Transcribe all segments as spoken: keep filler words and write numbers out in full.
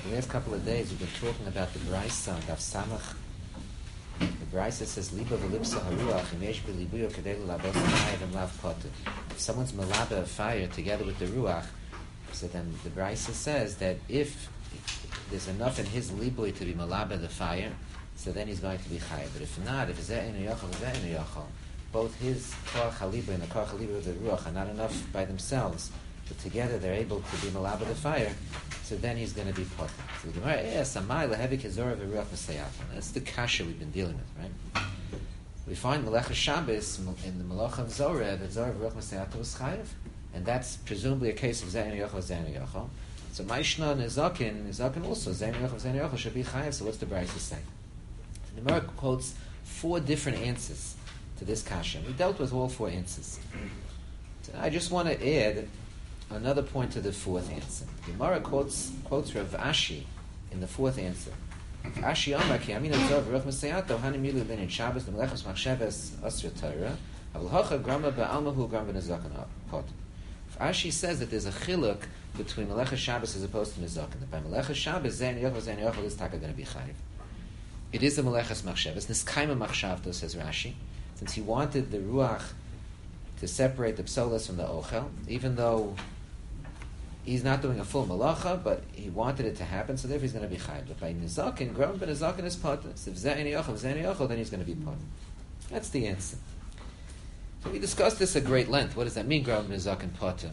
The last couple of days we've been talking about the Brisa on Daf Samach. The Brisa says, Liba v'lipsa haruach imesh b'libuyo kadei l'labos ha'chayev and lav potter. If someone's malaba of fire together with the ruach, so then the Brisa says that if there's enough in his libui to be malaba the fire, so then he's going to be chayev. But if not, if zeh inu yochel, zeh inu yochel, both his kor chaliba and the kor chaliba of the ruach are not enough by themselves, but together they're able to be malaba the fire, so then he's going to be potter. So the Gemara asks, "Amai lehevi kezora v'ruach v'sayafon." That's the kasha we've been dealing with, right? We find Melech Shabbos in the Malach of Zorah that Zorah v'ruach v'sayafon was chayev, and that's presumably a case of Zayin Yochel, Zayin Yochel. So Maishna Nezakin, Nezakin also Zayin Yochel, Zayin Yochel should be chayev. So what's the Brisa say? The Gemara quotes four different answers to this kasha. We dealt with all four answers. So I just want to add another point to the fourth answer. The Gemara quotes quotes Rav Ashi in the fourth answer. Ashi Amar ki Amin Azor v'Ruach Masayato Hanim Milu Lin in Shabbos L'Melechos Machshavas Asra Torah Avol Hacha Grama Ba'almahu Grama Nezaken Pot. Ashi says that there's a chiluk between Melechos Shabbos as opposed to Nezaken. That by Melechos Shabbos Zayin Yochel Zayin Yochel is taka going to be chayiv. It is a Melechos Machshavas. Niskaima Machshavto, says Rashi, since he wanted the ruach to separate the psolas from the ochel, even though he's not doing a full malacha, but he wanted it to happen, so therefore he's going to be chayiv. But by nizakin, growing by nizakin is potter. So if zeh yochel, zeh yochel, then he's going to be potter. That's the answer. So we discussed this at great length. What does that mean, growing by nizakin potter?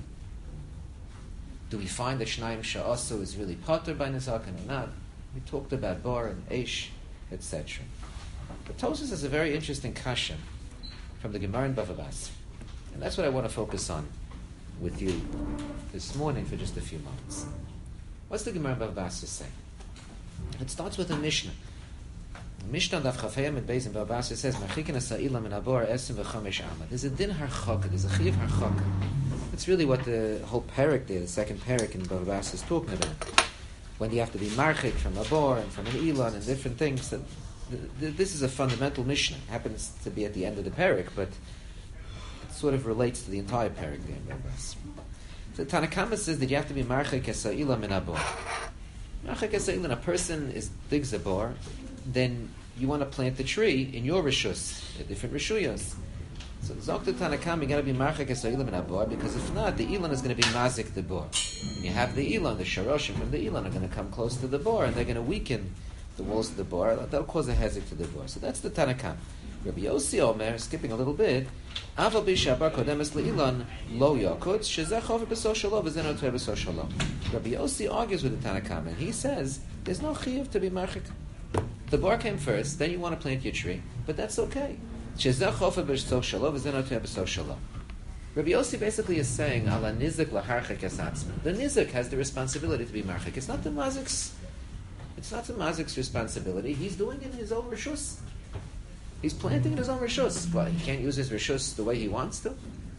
Do we find that Shnayim Sha'asu is really potter by nizakin or not? We talked about bar and eish, et cetera. But Tosfos has a very interesting kasha from the Gemara in Bava Basra. And that's what I want to focus on with you this morning for just a few moments. What's the Gemara Bava Basra say? It starts with a Mishnah. The Mishnah Daf Chafayim and Beis in Bava Basra says, "Marchikin asa'ila min abor esim v'chamesh amad." There's a din harchaka. There's a chiv harchaka. That's really what the whole parak there, the second parak in Bava Basra, is talking about. When you have to be marchik from a bor and from an elon and different things. That, this is a fundamental Mishnah. It happens to be at the end of the parak, but sort of relates to the entire parak there in Bava Basra. So Tanakama says that you have to be marchik esa'ila min abor. Marchik esa'ila, a person is digs a bor, then you want to plant the tree in your rishus, the different rishuyas. So Zok to Tanakama, you got to be marchik esa'ila min abor, because if not, the elon is going to be mazik the bor. You have the elon, the sharoshim from the elon are going to come close to the bor, and they're going to weaken the walls of the bor. That'll cause a hezek to the bor. So that's the Tanakama. Rabbi Yossi Omer, skipping a little bit, Aval b'shabar kodemes le'ilan lo yakutz shezeh chover b'so shalom v'zen otver b'so shalom. Rabbi Yossi argues with the Tanakama, and he says there's no chiyuv to be marchik. The bar came first, then you want to plant your tree, but that's okay. Shezeh chover b'so shalom v'zen otver b'so shalom. Rabbi Yossi basically is saying ala nizik laharchik esatzman. The nizik has the responsibility to be marchik. It's not the mazik's. It's not the mazik's responsibility. He's doing it in his own rishus. He's planting in his own rishus, but he can't use his rishus the way he wants to.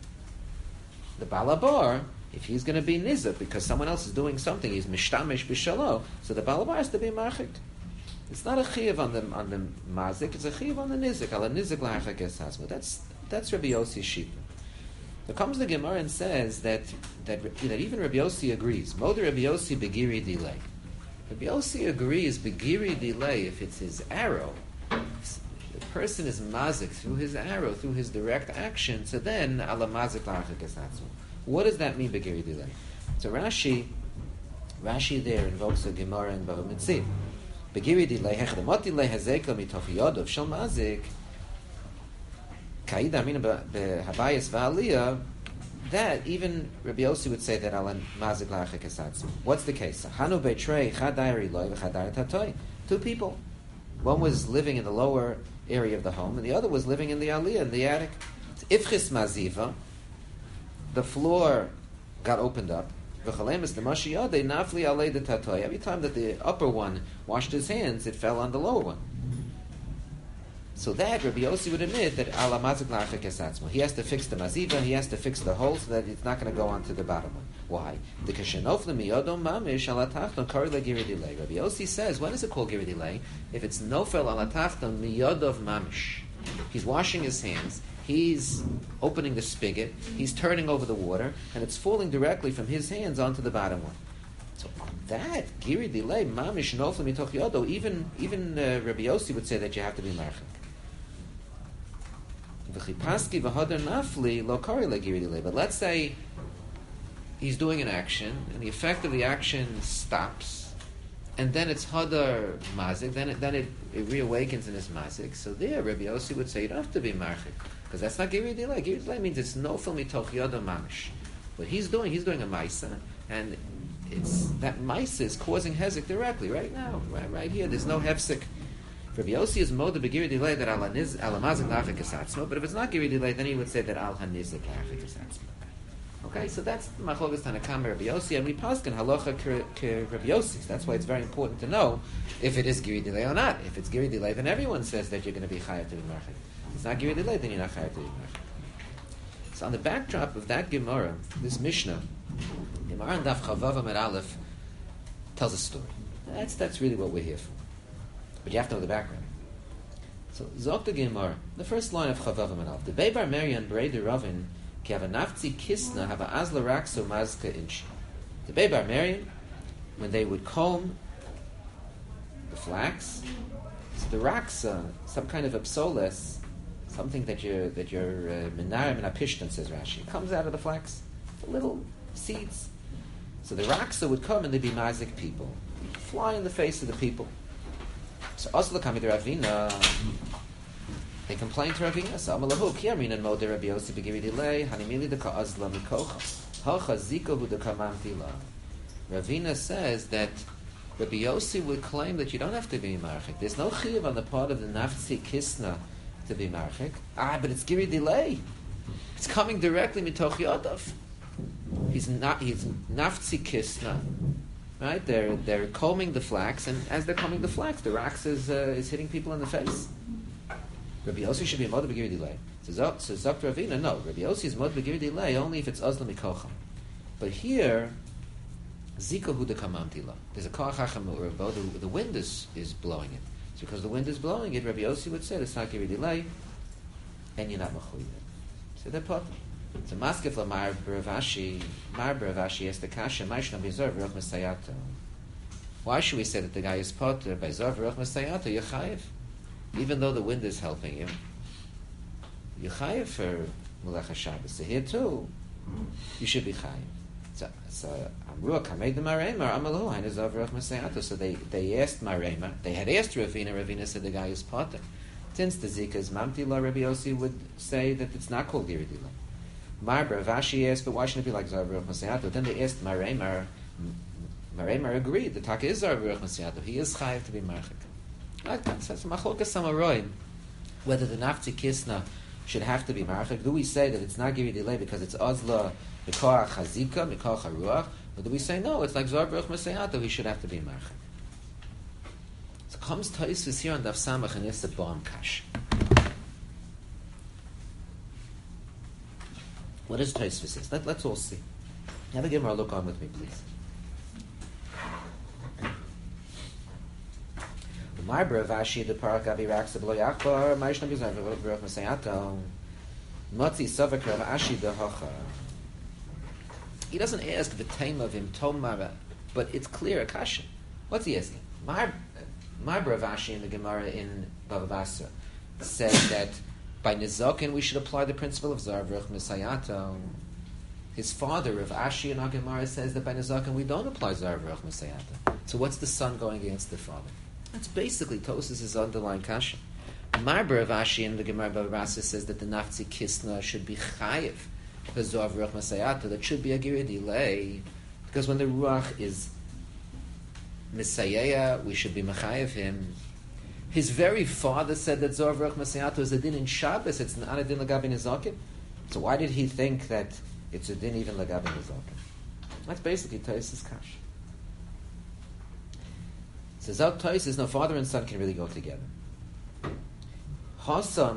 The balabar, if he's going to be nizak because someone else is doing something, he's mishtamish b'shalo, so the balabar has to be marchik. It's not a chiyav on the on the mazik; it's a chiyav on the nizik. Ala nizik la'achak esasma. That's that's Rabbi Yossi's sheep. There comes the Gemara and says that that that even Rabbi Yossi agrees. Moder Rabbi Yossi begiri delay. Rabbi Yossi agrees begiri delay if it's his arrow. The person is mazik through his arrow, through his direct action, so then ala mazik la'achak esatzu. What does that mean, begiri delay? So Rashi, Rashi there invokes a Gemara in Bava Metzia. Begiri delay hechdamot delay hazeka mitof yodov shel mazik kaida amina behabayis va'aliyah. That even Rabbi Yossi would say that ala mazik la'achak esatzu. What's the case? Hanu beitrei chadayri loy v'chadayri tatoi. Two people. One was living in the lower area of the home, and the other was living in the aliyah, in the attic. Ifchis maziva, the floor got opened up. Every time that the upper one washed his hands, it fell on the lower one. So that Rabbi Yossi would admit that ala mazik la'achak esatzmo. He has to fix the maziva, he has to fix the hole so that it's not going to go onto the bottom one. Why? The kashenofle miyodom mamish ala tachton kari legiri delay. Rabbi Yossi says, when is it called giri delay? If it's nofel ala tachton miyodov mamish. He's washing his hands, he's opening the spigot, he's turning over the water, and it's falling directly from his hands onto the bottom one. So on that, Giri Dilei, Mamish Nofla Mitoch Yodo, even even uh, Rabbi Yossi would say that you have to be Marchik. V'chipaski v'hodar nafli lo kari le Giri Dilei. But let's say he's doing an action, and the effect of the action stops, and then it's Hadar Mazik, then it, then it, it reawakens in his Mazik. So there, Rabbi Yossi would say you don't have to be Marchik, because that's not Giri Dilei. Giri Dilei means it's Nofla Mitoch Yodo Mamish. What he's doing, he's doing a Maisa, and it's that Maisa is causing Hezek directly, right now, right, right here. There's no Hefsek. Rabbi Yossi is Moda Begiri Dilei that Al Mazik Lachik Esatzmo, but if it's not Giri Dilei, then he would say that Al Hanizik Lachik Esatzmo. Okay, so that's Machlokas Tanakam Rabbi Yossi, and we paskin halacha ke Rabbi Yossi. That's why it's very important to know if it is Giri Dilei or not. If it's Giri Dilei, then everyone says that you're going to be chayav to be marchik. If it's not Giri Dilei, then you're not chayav to be marchik. So on the backdrop of that Gemara, this Mishnah, Gemara and Daf Chavav Amud Aleph tells a story. That's that's really what we're here for. But you have to know the background. So Zok the Gemara, the first line of Chavav Amud Aleph, the Beibar Merian Brei de Ravin. The Beibar Merian, when they would comb the flax, so the raksa, some kind of apsoles, something that you're that you're menarim and apishtan, says Rashi, comes out of the flax, the little seeds. So the raksa would come and they'd be mazik people, fly in the face of the people. So Oslo Kami the Ravina. They complained to Ravina. So Amalahu Kiyamin and Moder Rabbi Yossi Begiri Dilei Hanimili Deka Azla Mikocha Hacha Zika Hu Deka Mamtila. Ravina says that Rabbi Yossi would claim that you don't have to be marchik. There's no chiyuv on the part of the Naftzi Kisna to be marchik. Ah, but it's Giri Dilei. It's coming directly mitoch Yodav. He's not. He's Naftzi Kisna. Right? They're they're combing the flax, and as they're combing the flax, the rax is uh, is hitting people in the face. Rabbi Yossi should be a mod begiri delay. So Zok Ravina, no. Rabbi Yossi is mod begiri delay only if it's azla mikocha. But here, zika hu de kamam tila. There's a koach hacham urbo. The the wind is is blowing it. So because the wind is blowing it, Rabbi Yossi would say it's not giri delay, and you're not machuyev. So that part. So maskef la mar bravashi, mar bravashi es the kasha ma'ishna bizor v'roch mesayato. Why should we say that the guy is potter by zor v'roch mesayato? You're chayiv. Even though the wind is helping you, you're chayiv for Mulech HaShabbos. So here too, you should be chayiv. So, so Amrua Kamed the Maremar Amalu Hainaz Avrach Masayato. So they they asked Maremar. They had asked Ravina. Ravina said the guy is potter. Since the Zika is Mamtila, Rabbi Yossi would say that it's not called Giridila. Marbra Vashi asked, but why shouldn't it be like Zavrach Masayato? Then they asked Maremar. Maremar agreed. The Taka is Zavrach Masayato. He is chayiv to be marchik. So Machlokas Samaroim, whether the Naftzi Kisna should have to be marchik. Do we say that it's not Giri Dilei because it's Ozla Mikoach Hazika, Mikoach Haruach? Or do we say no, it's like Zor Baruch Masayato, he should have to be marchik? So comes Taisvis here on Daf Samach and it's a bomb kash. What is Taisvis is? Let, let's all see. Have a Gemara look on with me, please. My bravashi the parakabi raksa b'lo yakbar ma'ishna bizar v'roch masayato motzi savak rav ashi the hacha. He doesn't ask the time of him tomara, but it's clear akasha. What's he asking? My my bravashi in the Gemara in Bava Basra said that by nizokin we should apply the principle of zar v'roch masayato. His father Rav Ashi in our Gemara says that by nizokin we don't apply zar v'roch masayato. So what's the son going against the father? That's basically Tosas' underlying kasha. Marber Vashi in the Gemara Bava Basra says that the Naftzi Kisna should be chayiv, the Zohar V'roch Masayato, that should be a Giri Dilei, because when the Ruach is Misayeya, we should be mechayiv him. His very father said that Zohar V'roch Masayato is a din in Shabbos, it's not a din l'gabi nizokim. So why did he think that it's a din even l'gabi nizokim? That's basically Tosas' kasha. So Zok Tosis, no father and son can really go together. That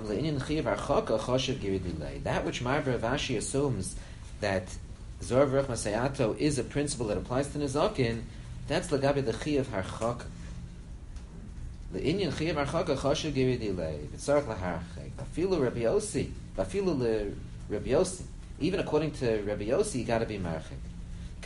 which Marber Vashi assumes that Zor V'roch Masayato is a principle that applies to Nizokin, that's Lagabi the Chi of Harchaka. The Inyan Chi of Harchaka Choshev Giri Dilei. V'tzarech Laharchek. Vafilu Rabbi Yossi. Vafilu Le Rabbi Yossi. Even according to Rabbi Yossi, you got to be Marchek.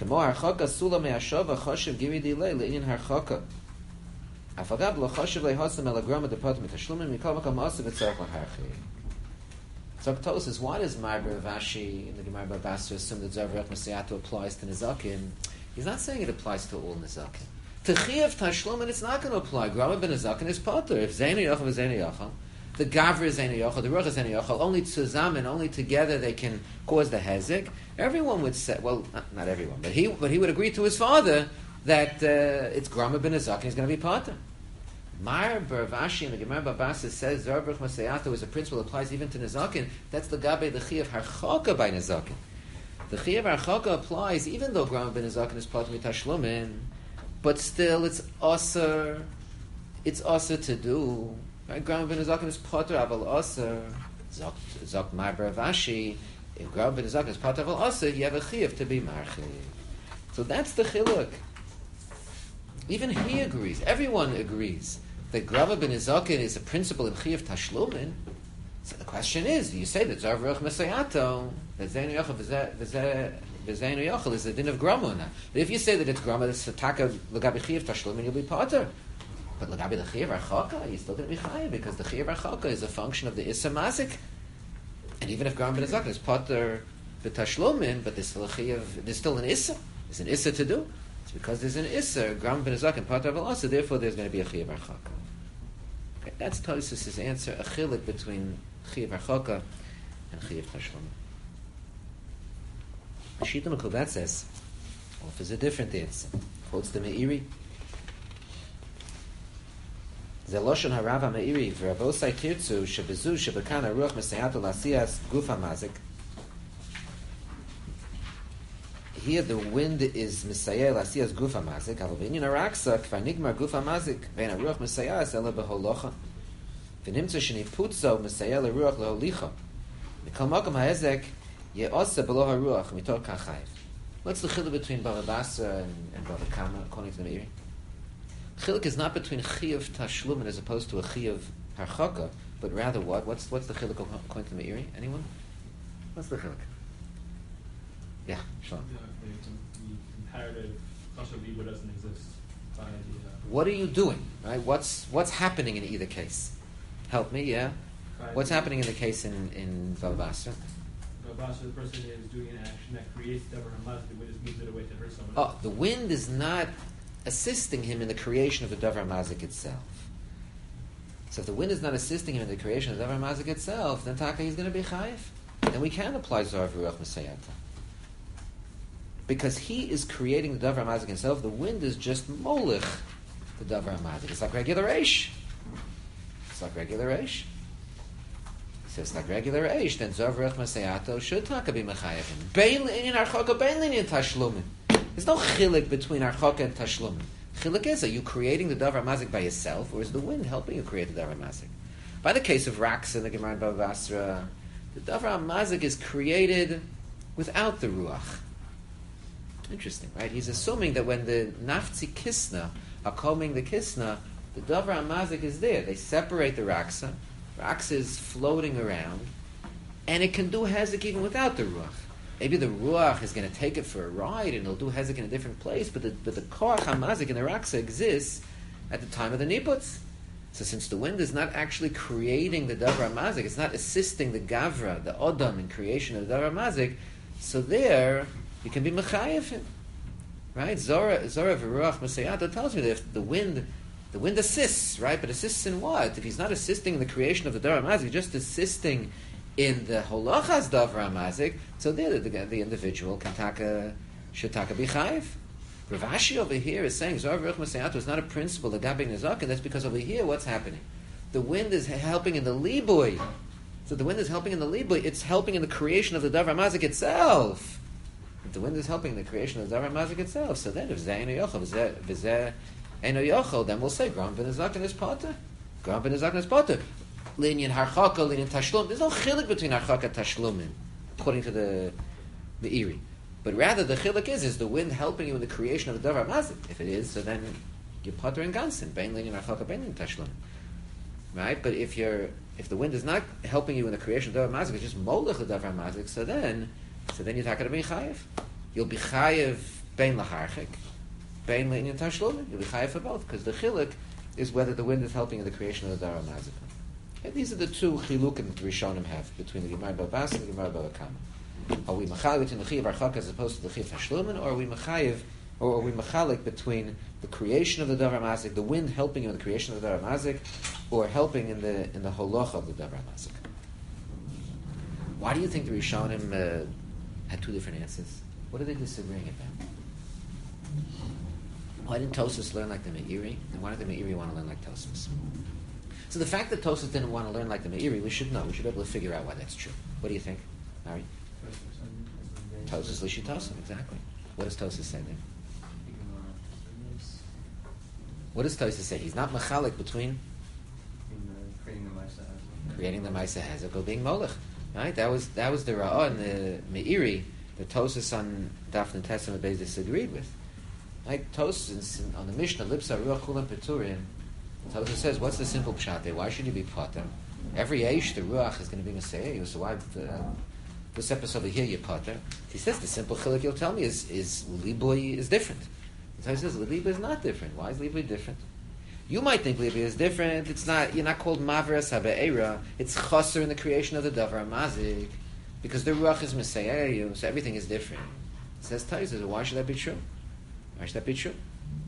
Kemo harchaka sula me'ashava choshev giri dilei le'inyan harchaka. Afagav lo choshev lehosem elagrama depotim etashlumin mikol makam asa v'tzarech laharchi. So Tosfos, why does Marber Vashi in the Gemara Bava Basra assume that Zavrach Masayatu applies to Nezakim? He's not saying it applies to all Nezakim. To Chiyuv Tashlumin, it's not going to apply. Grama ben Nezakim is Potter. If Zainu Yochel is Zainu Yochel, the Gavra is Zainu Yochel, the Ruach is Zainu Yochel, only Tzuzamen, only together they can cause the Hezek. Everyone would say, well, not, not everyone, but he but he would agree to his father that uh, it's Grama ben Nezakim is going to be Potter. Marber Vashi in the Gemara Bava Basra says Zavrach Masayatu is a principle that applies even to Nezakin. That's the Gabe the Chiyuv Harchaka by Nezakin. The Chiyuv Harchaka applies even though Grama ben Nezakin is Potter mitashlumin, but still it's Aser. It's Aser to do. Right? Grama ben Nezakin is Potter aval Aser. Zok Zok Marber Vashi. If Grama ben Nezakin is Potter aval Aser, you have a Chiyuv to be Marchi. So that's the Chiluk. Even he agrees. Everyone agrees that Grama ben Nezakin is a principle in Chiyuv Tashlumin. So the question is, you say that Zavrach Masayato, that Zainu Yochel v'Zainu Yochel is the din of Grama or not? But if you say that it's Grama, it's Taka L'gabi Chiyuv Tashlumin, you'll be Potter. But L'gabi the Chiyuv Archaka, you're still going to be Chayav, because the Chiyuv Archaka is a function of the Issa Mazik. And even if Grama ben Nezakin is Potter v'Tashlumin, but there's still a Chiyuv, there's still an Issa. There's an Issa to do. It's because there's an Isser, Grama ben Nezakin, Potter aval Aser, therefore there's going to be a Chiyuv Archaka. Okay, that's Tosfos' answer, a chiluk between Chiyuv Archaka and Chiyuv Tashlumin. Shita Mekubat says, offers a different answer. Quotes the Meiri. Zeloshon harav ha-Meiri, v'ravosai tirtzu, shebezu, shebekan ha-ruach mesayatu l'asiyas guf ha-mazik. Here the wind is Messiah Lasiyas Gufa Mazik, Alvinian Araksa, Kvanigmar Gufa Mazik, Vena Ruach Messiah Ela Beholocha. Venimtza Shini Putzo Messiah Ruach Leholicha. Mikal Makam Haezek Yeosa Below Haruach Mitor Kachayv. What's the chiluk between Bava Basra and, and Bava Kama according to the Meiri? Chiluk is not between Chiyuv Tashlumin as opposed to a Chiyuv Harchaka, but rather what? What's what's the chiluk according to the Meiri? Anyone? What's the chiluk? Yeah, sure. The, the comparative Chashav Libur doesn't exist by the. Uh, what are you doing? Right? What's what's happening in either case? Help me, yeah. What's happening in the case in in Bava Basra? Bava Basra, the person is doing an action that creates Davar Hamaz. The wind just moves it away to hurt someone. Oh, the wind is not assisting him in the creation of the Davar Mazik itself. So if the wind is not assisting him in the creation of the Davar Mazik itself, then Taka he's going to be Chayiv. Then we can apply Zohar Ruach Masayata. Because he is creating the Davar Mazik himself, the wind is just molich the Davar Mazik. It's like regular Eish. It's like regular Eish. So it's like regular Eish, then Zavrach Masayato should Taka be Mechayavim. Bein in Archaka, bein in Tashlumin. There's no chilik between Archaka and Tashlumin. Chilik is, are you creating the Davar Mazik by yourself, or is the wind helping you create the Davar Mazik? By the case of Raks in the Gemara Bava Basra, the Davar Mazik is created without the Ruach. Interesting, right? He's assuming that when the Naftzi Kisna are combing the Kisna, the Davar Mazik is there. They separate the Raksa. Raksa is floating around, and it can do Hezek even without the Ruach. Maybe the Ruach is going to take it for a ride, and it'll do Hezek in a different place, but the, but the Koach HaMazik in the Raksa exists at the time of the Niputs. So since the wind is not actually creating the Davar Mazik, it's not assisting the Gavra, the Odam, in creation of the Davar Mazik, so there you can be mechayev him, right? Zora Zora v'ruach Masayata tells me that if the wind, the wind assists, right? But assists in what? If he's not assisting in the creation of the Davar Mazik, just assisting in the holachas Davar Mazik, so there the, the individual can taka should taka be chayev. Rav Ashi over here is saying Zora v'ruach Masayata is not a principle of Gabi Nezakin. That's because over here what's happening? The wind is helping in the libui. So the wind is helping in the libui. It's helping in the creation of the Davar Mazik itself. If the wind is helping the creation of the Davar Mazik itself, so then if Zeh Eino Yochel, V'zeh Eino Yochel, then we'll say Gram ben Nezakin is Potter. Gram ben Nezakin is Potter. Linyan Harchaka, Linyan Tashlum. There's no chilik between Harchaka and Tashlumin, according to the the Iri. But rather the chilik is, is the wind helping you in the creation of the Davar Mazik? If it is, so then you're Potter and Gansin. Bein Linyan Harchaka, Bein Linyan Tashlum. Right? But if you're if the wind is not helping you in the creation of the Davar Mazik, it's just molech the Davar Mazik, so then So then you're talking to be chayiv. You'll be chayiv bein laharchik, bein le'inyan tashlumin. You'll be chayiv for both, because the chiluk is whether the wind is helping in the creation of the Dara Mazik. And these are the two chilukim the Rishonim have between the Gemara Babas and the Gemara Babakama. Are we machalik between the Chiyav Archak as opposed to the Chiyav Tashlumin, or are we machayiv, or are we machalik between the creation of the Davar Mazik, the wind helping in the creation of the Davar Mazik, or helping in the in the holocha of the Davar Mazik? Why do you think the Rishonim uh, had two different answers? What are they disagreeing about? Why didn't Tosfos learn like the Meiri? And why did the Meiri want to learn like Tosfos? So the fact that Tosfos didn't want to learn like the Meiri, we should know. We should be able to figure out why that's true. What do you think, Mary? Tosfos Lishitosim, exactly. What does Tosfos say there? What does Tosfos say? He's not machalik between creating the Maisa creating the Maisa Hazak or being Molech. Right? That was that was the Ra'ah and the Meiri that Tosfos on Daf and Tessim Beis disagreed with. Like Tosfos on the Mishnah, Lipsa Ruach Kulam Peturim, Tosfos says, what's the simple pshat there? Why should you be potter? Every Eish, the Ruach is going to be Messiah, so why uh, this episode over here you potter? He says the simple chiluk you'll tell me is is Liboy is different. So he says Liboy is not different. Why is Liboy different? You might think Liboy is different. It's not. You're not called Mavras Habe'era. It's Chaser in the creation of the Davar Mazik, because the Ruach is Messiah, so everything is different. It says Tosfos, why should that be true? Why should that be true?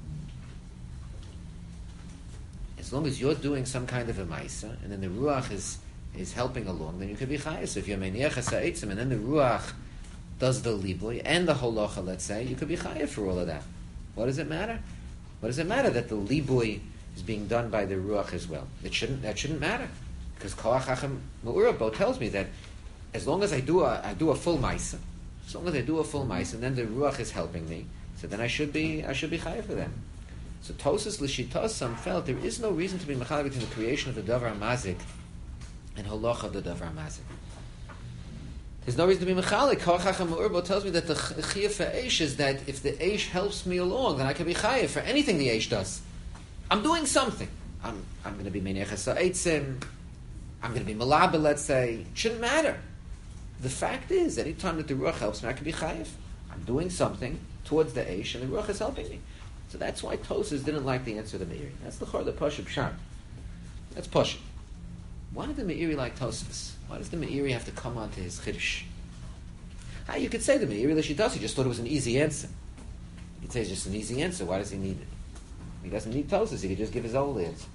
As long as you're doing some kind of a Maisa, and then the Ruach is is helping along, then you could be Chayes. So if you're Meiniach Ha'Eitzim, and then the Ruach does the Liboy and the Holocha, let's say, you could be Chayes for all of that. What does it matter? What does it matter that the Liboy is being done by the Ruach as well? It shouldn't. That shouldn't matter, because Koach Hachem Me'urabo tells me that as long as I do a I do a full Maisa, as long as I do a full Maisa, and then the Ruach is helping me, so then I should be I should be Chayes for them. So Tosfos L'Shitosam felt there is no reason to be machalik between the creation of the Davar Mazik and halacha of the Davar Mazik. There's no reason to be machalik. Koach Hachem Me'urbo tells me that the chiyuv for Eish is that if the Eish helps me along, then I can be chayiv for anything the Eish does. I'm doing something. I'm I'm going to be Meiniach Ha'Eitzim. I'm going to be Malaba, let's say. It shouldn't matter. The fact is, any time that the Ruach helps me, I can be chayiv. I'm doing something towards the Eish, and the Ruach is helping me. So that's why Tosfos didn't like the answer of the Meiri. That's the Chor, the Pashup Pshat. That's Pashup. Why did the Meiri like Tosfos? Why does the Meiri have to come onto his Chiddush? Ah, you could say the Meiri L'Shitosam, he just thought it was an easy answer. He'd say it's just an easy answer. Why does he need it? He doesn't need Tosfos. He could just give his old answer.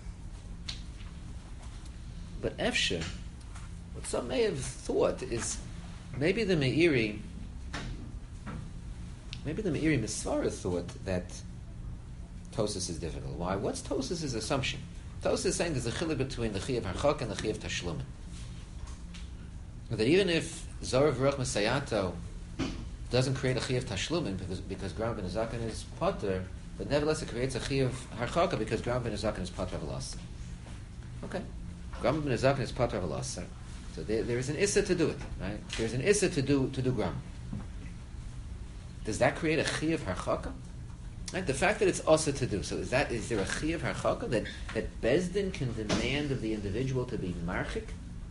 But Efshe, what some may have thought is maybe the Meiri, maybe the Meiri Misvara thought that Tosfos is difficult. Why? What's Tosfos' assumption? Tosfos is saying there's a chiluk between the Chiyav Harchak and the Chiyav Tashlumin. That even if Zorav Ruach Masayato doesn't create a Chiyav Tashlumin because because Gram Ben Zaken is Potter, but nevertheless it creates a Chiyav Harchak because Gram Ben Zaken is Potter Avlasar. Okay, Gram Ben Zaken is Potter Avlasar. So there, there is an issa to do it, right? There's an issa to do to do Gram. Does that create a Chiyav Harchaka? Right? The fact that it's also to do, so is that is there a Chiyav Harchaka that, that Bezdin can demand of the individual to be marchik?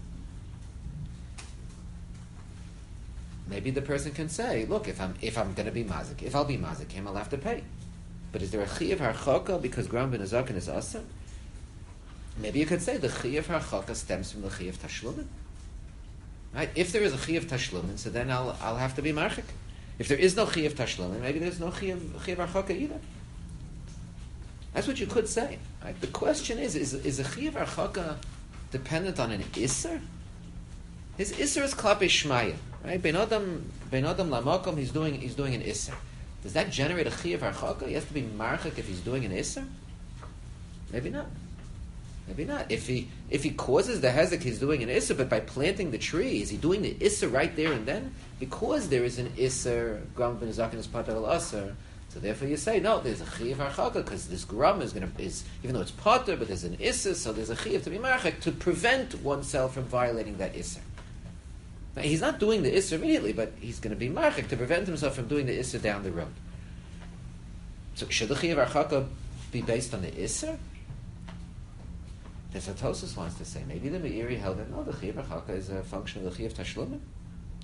Maybe the person can say, look, if I'm if I'm going to be mazik, if I'll be mazik, him I'll have to pay. But is there a Chiyav Harchaka because Gram Ben Zaken is awesome? Maybe you could say the Chiyav Harchaka stems from the Chiyav Tashlumin. Right? If there is a Chiyav Tashlumin, so then I'll I'll have to be marchik. If there is no Chiyav Tashlumin, maybe there's no Chiyav Chiyav Harchaka either. That's what you could say. Right? The question is, is is a Chiyav Harchaka dependent on an Isser? His Isser is Klape Shmaya. Right? Ben Adam Ben Adam Lamakom, he's doing he's doing an Isser. Does that generate a Chiyav Harchaka? He has to be marchik if he's doing an Isser? Maybe not. Maybe not. If he if he causes the hezek, he's doing an isser, but by planting the tree, is he doing the isser right there and then? Because there is an isser, gram ben zaken is pater al aser, so therefore you say, no, there's a chiyav harchaka, because this gram is going to, is even though it's pater, but there's an isser, so there's a chiyav to be marchak, to prevent oneself from violating that isser. Now, he's not doing the isser immediately, but he's going to be marchak to prevent himself from doing the isser down the road. So should the chiyav harchaka be based on the isser? That's what Tosfos wants to say. Maybe the Meiri held that no, the Chiyav Harchaka is a function of the Chiyav Tashlumin.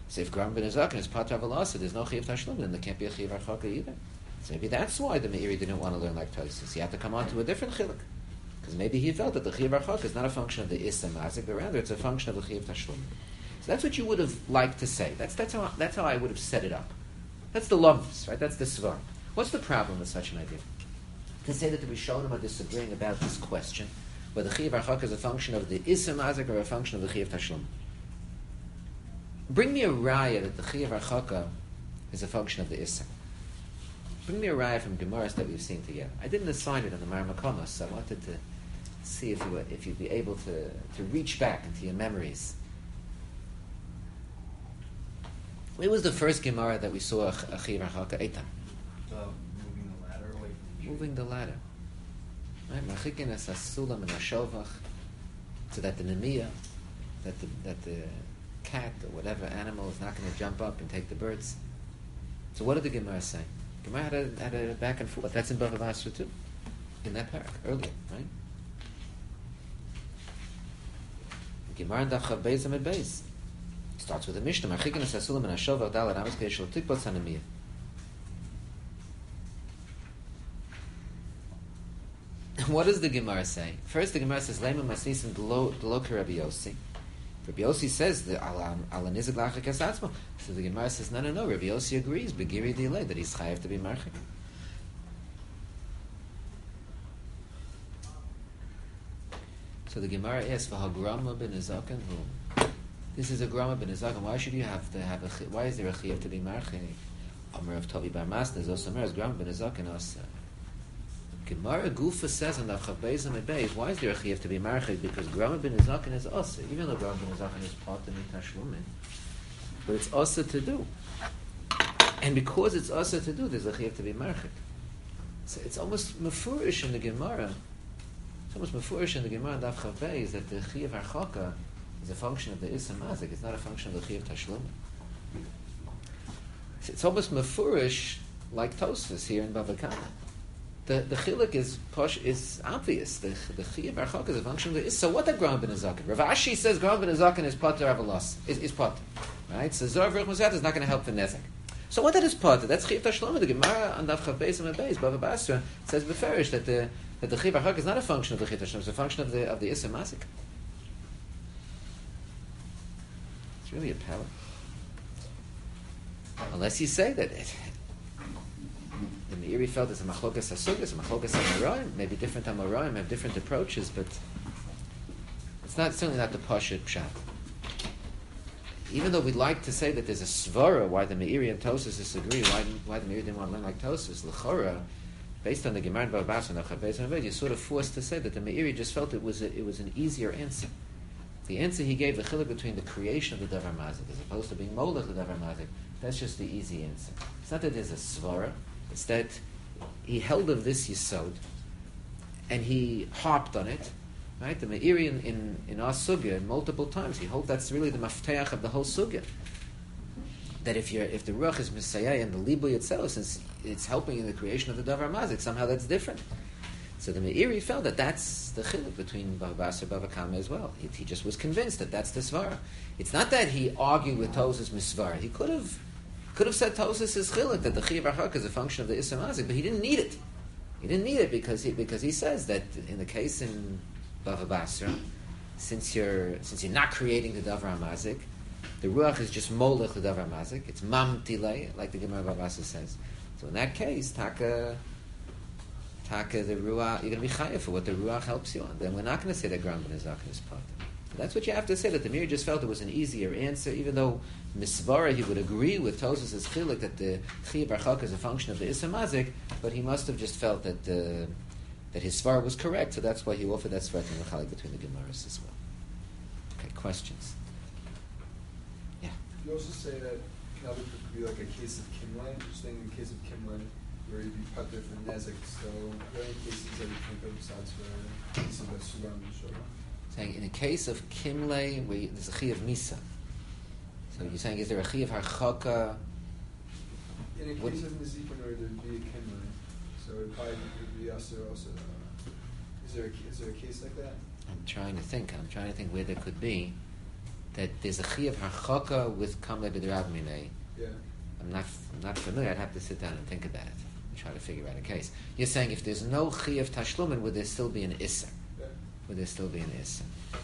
So if Gram ben Azaken is Pater Avalasa, there's no Chiv Tashlum, then there can't be a Chiv Archaka either. So maybe that's why the Meiri didn't want to learn like Tosfos. He had to come on to a different Chiluk. Because maybe he felt that the Chiv Archaka is not a function of the Issa Mazik, but rather it's a function of the Chiv Tashlum. So that's what you would have liked to say. That's, that's, how, that's how I would have set it up. That's the Lavs, right? That's the Svar. What's the problem with such an idea? To say that the Rishonim are disagreeing about this question, whether Chiv Archaka is a function of the Issa Mazik or a function of the Chiv Tashlum. Bring me a raya that the Chiv Archaka is a function of the Issa. Bring me a raya from Gemaras that we've seen together. I didn't assign it on the Mar Makomos, so I wanted to see if you were, if you'd be able to, to reach back into your memories. It was the first Gemara that we saw a Chiv Archaka Eitan. Uh, moving the ladder away from the Moving the ladder. Right? Machikin es hasulam and hashovach, so that the Nemiya, that the, that the cat or whatever animal is not going to jump up and take the birds. So what did the Gemara say? Gemara had a, had a back and forth. That's in Bava Basra too, in that parak earlier, right? Gemara and Daf Beis Amid Beis starts with a Mishnah. Machikin es hasulam and hashovach dal and amis keishol tikbot sanemiya. What does the Gemara say? First, the Gemara says, "Lema masnisim delo delo Rabbi Yossi." Rabbi Yossi says the ala ala nizik lachik esatzmo. So the Gemara says, "No, no, no." Rabbi Yossi agrees, begiri delay that he's chayav to be marchik. So the Gemara asks, "V'hagrama ben Azaken who?" This is a grama ben Azaken. Why should you have to have a? Why is there a chayav to be marchik? Amar of Tovi bar Masna is also Amar as grama ben Azaken also. Gemara Gufa says in the Chav Beis Amid Beis, why is there a chiyuv to be marchik? Because Grama ben Azaken is also, even though Grama ben Azaken is part of Mitashlumin, but it's also to do. And because it's also to do, there's a chiyuv to be marchik. So it's almost mefurish in the Gemara. It's almost mefurish in the Gemara Daf Chav Beis that the chiyuv Archaka is a function of the Issa Mazik. It's not a function of the chiyuv Tashlumin. So it's almost mefurish like Tosfos here in Bava Kama. The the chiluk is posh is obvious. The the chiyuv archak is a function of the is. So what that Grama ben Azaken? Rav Ashi says Grama ben Azaken is pater avalos is is pater, right? So Zor V'Ruch Mosat is not going to help the nezek. So what that is pater? That's chiyuv tashloma. The Gemara on Daf Chav Beis Amid Beis Bava Basra says beferish that the that the chiyuv archak is not a function of the chiyuv tashloma. It's a function of the of the Issa Masik. It's really a power. Unless you say that it. The Meiri felt it's a machlokas hasugas, a machlokas amoraim. Maybe different amoraim have different approaches, but it's not certainly not the pashut pshat. Even though we'd like to say that there's a svara why the Meiri and Tosfos disagree, why why the Meiri didn't want to learn like Tosfos, l'chora, based on the Gemara and Bava Basra and the Chav Beis Amid Beis, you're sort of forced to say that the Meiri just felt it was a, it was an easier answer. The answer he gave, the chiluk between the creation of the davar mazik as opposed to being molech the davar mazik, that's just the easy answer. It's not that there's a svara. It's that he held of this yisod, and he harped on it, right? The Meiri in, in, in our sugya multiple times, he hoped that's really the mafteach of the whole sugya. That if you're if the ruach is misayah and the libui itself, since it's helping in the creation of the davar mazik, somehow that's different. So the Meiri felt that that's the chiluk between Bava Basra and Bava Kama as well. He, he just was convinced that that's the svara. It's not that he argued with Tosfos misvara. He could have. Could have said Tosfos is chiluk that the chiyuv archak is a function of the Issa Mazik, but he didn't need it. He didn't need it because he because he says that in the case in Bava Basra, since you're since you're not creating the davar mazik, the ruach is just molech the davar mazik. It's mam tilei, like the Gemara Bava Basra says. So in that case, taka taka the ruach, you're going to be chayav for what the ruach helps you on. Then we're not going to say that Grama ben Azaken is part. That's what you have to say, that the Meiri just felt it was an easier answer, even though Misvara, he would agree with Tosfos' chiluk that the chiyuv archak is a function of the Issa Mazik, but he must have just felt that uh, that his svara was correct, so that's why he offered that svara in the chalik between the Gemaras as well. Okay, questions? Yeah. You also say that Kalvik could be like a case of Kimlan, just saying in the case of Kimlan, where you'd be put there for Nezik, so are there any cases that you think of besides for cases of Sulam and Shova? Saying in the case of Kimle, where there's a chi of Misa. So you're saying, is there a chi of Harchaka? In a case What? of Nezikon, or there'd be a Kimle, so it probably would be us or also. Uh, is there a, is there a case like that? I'm trying to think. I'm trying to think where there could be. that there's a chiyuv harchaka with kamle b'derab minei. Yeah. I'm not I'm not familiar. I'd have to sit down and think about it and try to figure out a case. You're saying if there's no chiyuv tashlumin, would there still be an isser? Yeah. Would there still be an isser?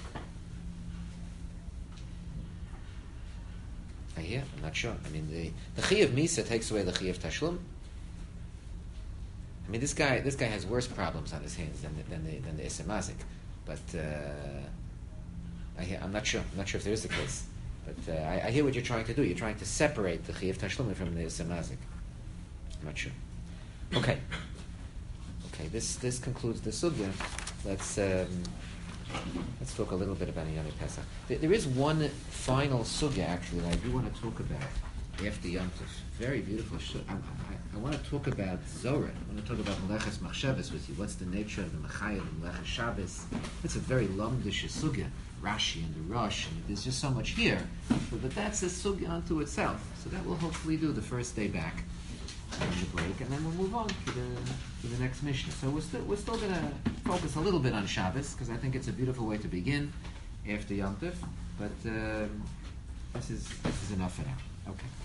I hear. I'm not sure. I mean, the the chiyuv misa takes away the chiyuv tashlum. I mean, this guy this guy has worse problems on his hands than the, than the than the isser mazik. But uh, I hear, I'm not sure. I'm not sure if there is a case. But uh, I, I hear what you're trying to do. You're trying to separate the chiyuv tashlum from the isser mazik. I'm not sure. Okay. Okay. This this concludes the sugya. Let's. Um, Let's talk a little bit about Yom Pesach. There, there is one final sugya actually that I do want to talk about after Yom Tov. Very beautiful. Sh- I, I, I want to talk about Zorah. I want to talk about Meleches Machshavas with you. What's the nature of the Mechayel and Meleches Shabbos? It's a very lumdish sugya. Rashi and the Rosh, and there's just so much here. But that's a sugya unto itself. So that we'll hopefully do the first day back on the break, and then we'll move on to the to the next mission. So we're still we're still going to focus a little bit on Shabbos because I think it's a beautiful way to begin after Yom Tov. But um, this is this is enough for now. Okay.